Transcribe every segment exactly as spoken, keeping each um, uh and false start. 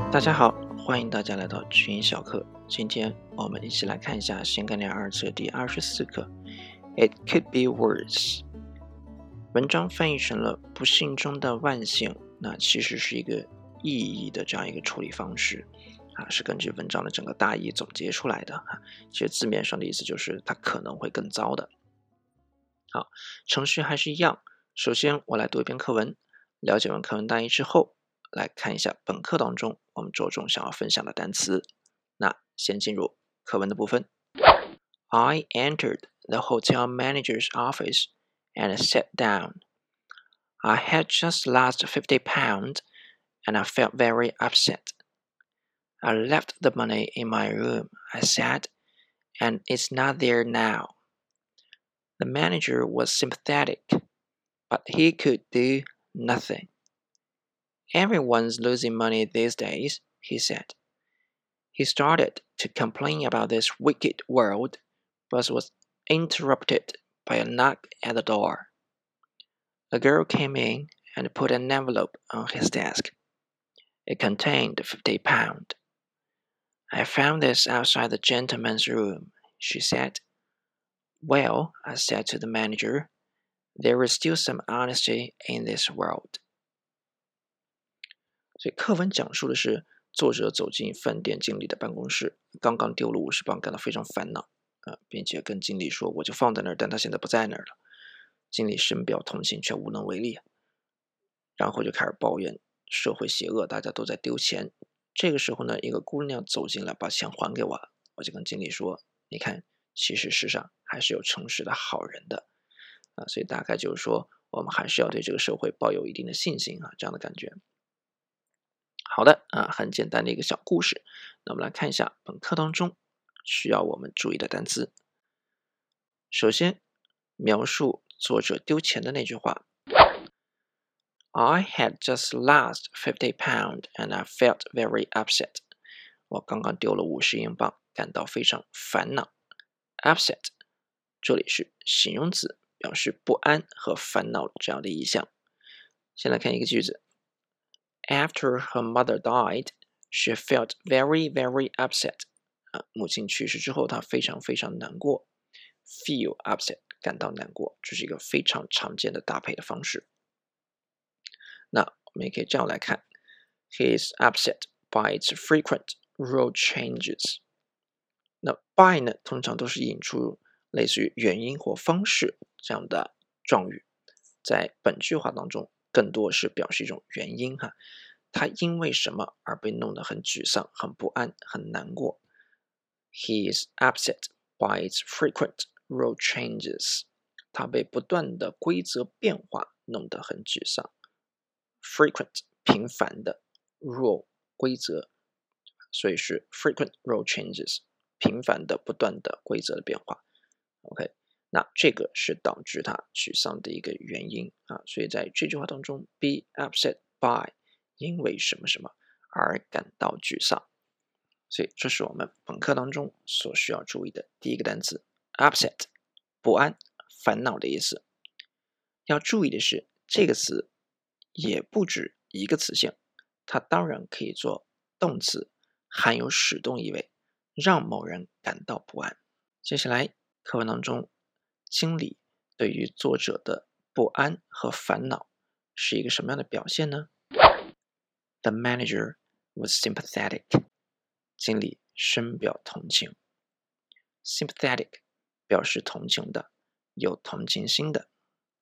大家好，欢迎大家来到知音小课。今天我们一起来看一下新概念二册第二十四课 It could be worse。 文章翻译成了不幸中的万幸，那其实是一个意义的这样一个处理方式啊，是根据文章的整个大意总结出来的啊。其实字面上的意思就是它可能会更糟的。好，程序还是一样，首先我来读一遍课文，了解完课文大意之后，来看一下本课当中我们着重想要分享的单词。那先进入课文的部分。 I entered the hotel manager's office and sat down. I had just lost fifty pounds and I felt very upset. I left the money in my room, I said, and it's not there now. The manager was sympathetic, but he could do nothing. Everyone's losing money these days, he said. He started to complain about this wicked world, but was interrupted by a knock at the door. A girl came in and put an envelope on his desk. It contained fifty pounds. I found this outside the gentleman's room, she said. Well, I said to the manager, there is still some honesty in this world. 所以课文讲述的是作者走进饭店经理的办公室，刚刚丢了五十磅，感到非常烦恼、呃、并且跟经理说我就放在那儿，但他现在不在那儿了。经理深表同情却无能为力，然后就开始抱怨社会邪恶，大家都在丢钱。这个时候呢，一个姑娘走进来把钱还给我了，我就跟经理说，你看其实世上还是有诚实的好人的、啊、所以大概就是说我们还是要对这个社会抱有一定的信心啊，这样的感觉。好的啊，很简单的一个小故事。那我们来看一下本课当中需要我们注意的单词。首先，描述作者丢钱的那句话。I had just lost fifty pounds and I felt very upset. 我刚刚丢了五十英镑，感到非常烦恼。Upset 这里是形容词，表示不安和烦恼这样的意象。先来看一个句子。After her mother died, she felt very, very upset. 啊，母亲去世之后，她非常非常难过。Feel upset 感到难过，这是一个非常常见的搭配的方式。那我们也可以这样来看 He is upset by its frequent rule changes. 那 by 呢，通常都是引出类似于原因或方式这样的状语，在本句话当中更多是表示一种原因哈，他因为什么而被弄得很沮丧、很不安、很难过。He is upset by its frequent rule changes. 他被不断的规则变化弄得很沮丧。Frequent 频繁的 rule 规则，所以是 frequent rule changes 频繁的不断的规则的变化。 OK， 那这个是导致他沮丧的一个原因啊，所以在这句话当中 be upset by 因为什么什么而感到沮丧，所以这是我们本课当中所需要注意的第一个单词 upset 不安烦恼的意思。要注意的是这个词也不止一个词性，它当然可以做动词，含有使动意味，让某人感到不安。接下来课文当中，经理对于作者的不安和烦恼是一个什么样的表现呢？ The manager was sympathetic. 经理深表同情。Sympathetic 表示同情的，有同情心的。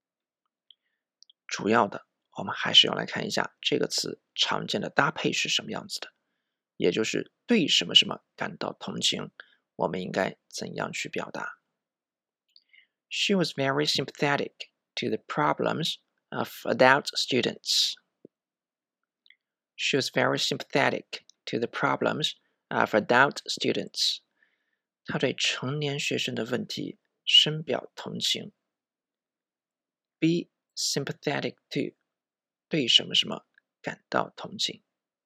主要的我们还是要来看一下这个词常见的搭配是什么样子的，也就是对什么什么感到同情，我们应该怎样去表达。She was very sympathetic to the problems of adult students. She was very sympathetic to the problems of adult students. 她对成年学生的问题深表同情。Be sympathetic to 对什么什么感到同情。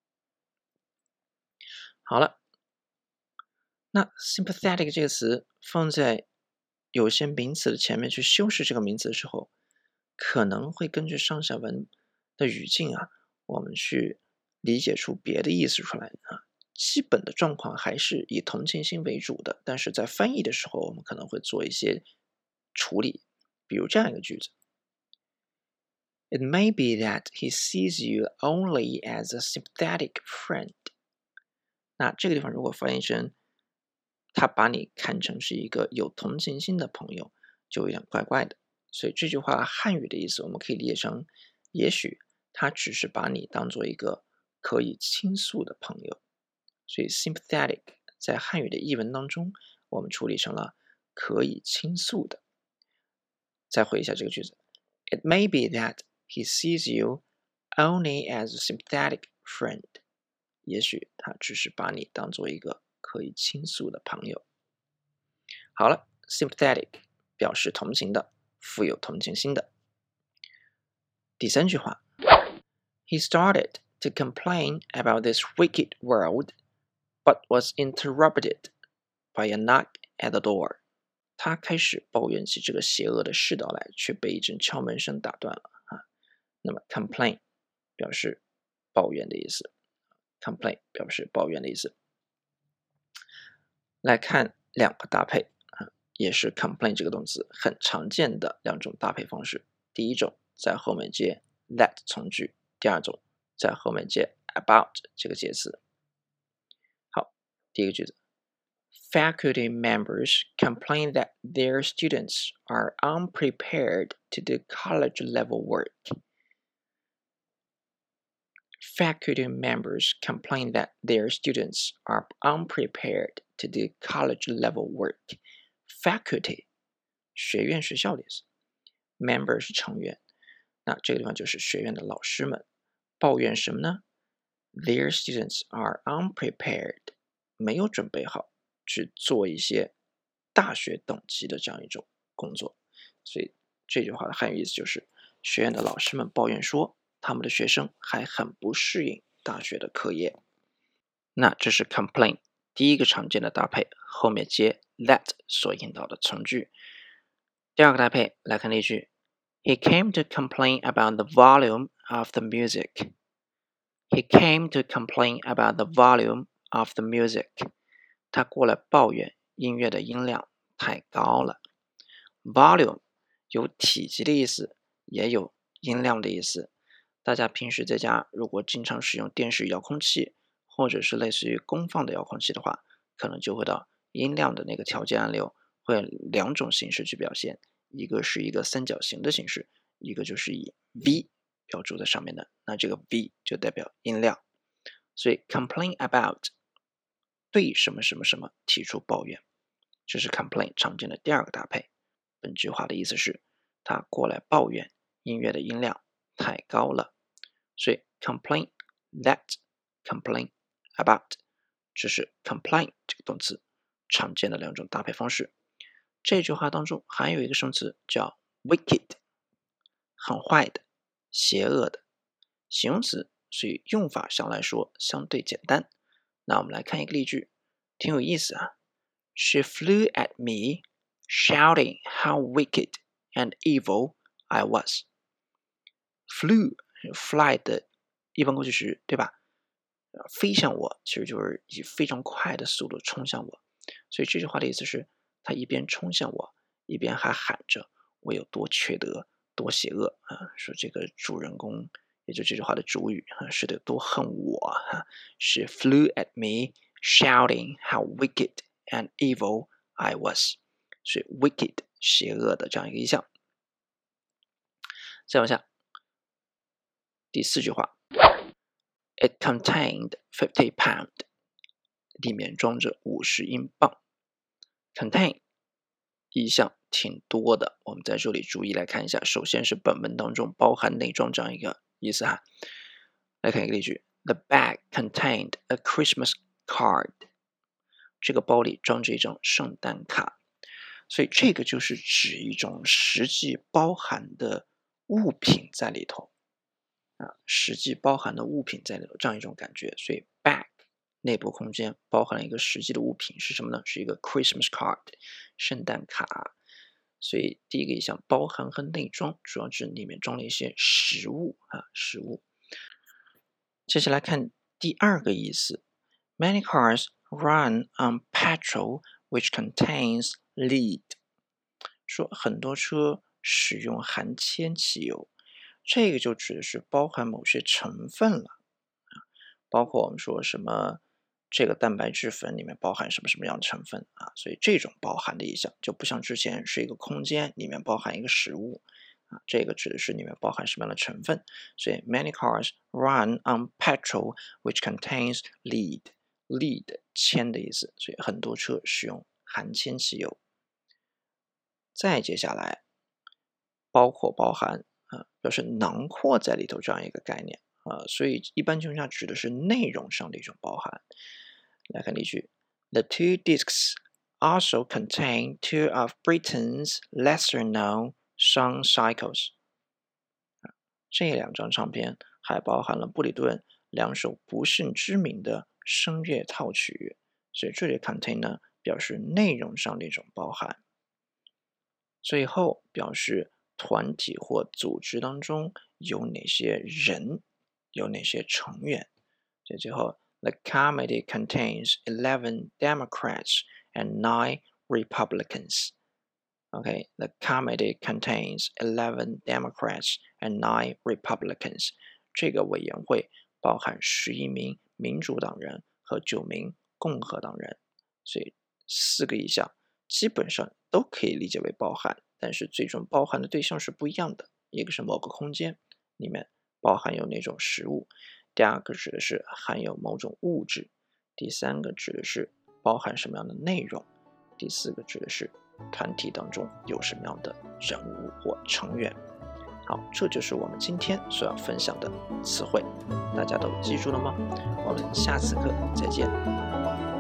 好了，那 sympathetic 这个词放在有些名词的前面去修饰这个名词的时候，可能会根据上下文的语境啊，我们去理解出别的意思出来啊。基本的状况还是以同情心为主的，但是在翻译的时候，我们可能会做一些处理。比如这样一个句子 ：It may be that he sees you only as a sympathetic friend。那这个地方如果翻译成他把你看成是一个有同情心的朋友，就有点怪怪的。所以这句话汉语的意思我们可以理解成，也许他只是把你当做一个可以倾诉的朋友。所以 sympathetic 在汉语的译文当中，我们处理成了可以倾诉的。再回一下这个句子 ：It may be that he sees you only as a sympathetic friend。也许他只是把你当做一个可以倾诉的朋友。好了 ，sympathetic 表示同情的，富有同情心的。第三句话 ，He started to complain about this wicked world, but was interrupted by a knock at the door。他开始抱怨起这个邪恶的世道来，却被一阵敲门声打断了啊。那么 complain 表示抱怨的意思 ，complain 表示抱怨的意思。来看两个搭配啊，也是 complain 这个动词很常见的两种搭配方式。第一种在后面接 that 从句，第二种在后面接 about 这个介词。好，第一个句子 ，Faculty members complain that their students are unprepared to do college level work. Faculty members complain that their students are unprepared to do college level work. Faculty 学院学校的意思 ，member 是成员，那这个地方就是学院的老师们抱怨什么呢 ？Their students are unprepared， 没有准备好去做一些大学等级的这样一种工作，所以这句话的汉语意思就是学院的老师们抱怨说，他们的学生还很不适应大学的课业。那这是 complain 第一个常见的搭配，后面接 that 所引导的从句。第二个搭配来看例句 He came to complain about the volume of the music. He came to complain about the volume of the music. 他过来抱怨音乐的音量太高了。Volume 有体积的意思，也有音量的意思。大家平时在家如果经常使用电视遥控器，或者是类似于功放的遥控器的话，可能就会到音量的那个调节按钮会两种形式去表现，一个是一个三角形的形式，一个就是以 V 标注在上面的，那这个 V 就代表音量。所以 complain about 对什么什么什么提出抱怨，这是 complain 常见的第二个搭配。本句话的意思是他过来抱怨音乐的音量太高了，所以 complain that complain about 这是 complain 这个动词常见的两种搭配方式。这句话当中还有一个生词叫 wicked， 很坏的，邪恶的形容词，所以用法上来说相对简单。那我们来看一个例句，挺有意思啊。She flew at me, shouting how wicked and evil I was. Flew fly 的一般过去时，对吧？飞向我，其实就是以非常快的速度冲向我。所以这句话的意思是，他一边冲向我，一边还喊着我有多缺德、多邪恶啊！说这个主人公，也就这句话的主语啊，是得多恨我啊！是 flew at me, shouting how wicked and evil I was， 是 wicked 邪恶的这样一个意象。再往下，第四句话 ，It contained fifty pound， 里面装着五十英镑。contain 意象挺多的，我们在这里逐一来看一下。首先是本文当中包含内装这样一个意思哈。来看一个例句 ：The bag contained a Christmas card。这个包里装着一张圣诞卡，所以这个就是指一种实际包含的物品在里头啊，实际包含的物品在里头这样一种感觉。所以 bag 内部空间包含了一个实际的物品是什么呢？是一个 Christmas card 圣诞卡。所以第一个意象包含和内装，主要指里面装了一些食物啊，食物。 接下来看第二个意思 ，Many cars run on petrol which contains lead。说很多车使用含铅汽油，这个就指的是包含某些成分了，包括我们说什么这个蛋白质粉里面包含什么什么样的成分啊，所以这种包含的意象就不像之前是一个空间里面包含一个食物啊，这个指的是里面包含什么样的成分，所以 many cars run on petrol which contains lead， lead 铅的意思，所以很多车使用含铅汽油。再接下来，包括包含啊，表示囊括在里头这样一个概念啊，所以一般情况下指的是内容上的一种包含。来看例句 ：The two discs also contain two of Britain's lesser-known song cycles。这两张唱片还包含了布里顿两首不甚知名的声乐套曲，所以这里 contain 呢表示内容上的一种包含。最后表示团体或组织当中有哪些人，有哪些成员。所以最后 The committee contains eleven Democrats and nine Republicans. Okay, the committee contains eleven Democrats and nine Republicans. 这个委员会包含十一名民主党人和九名共和党人。所以四个意象基本上都可以理解为包含，但是最终包含的对象是不一样的。一个是某个空间里面包含有哪种食物，第二个指的是含有某种物质，第三个指的是包含什么样的内容，第四个指的是团体当中有什么样的人物或成员。好，这就是我们今天所要分享的词汇，大家都记住了吗？我们下次课再见。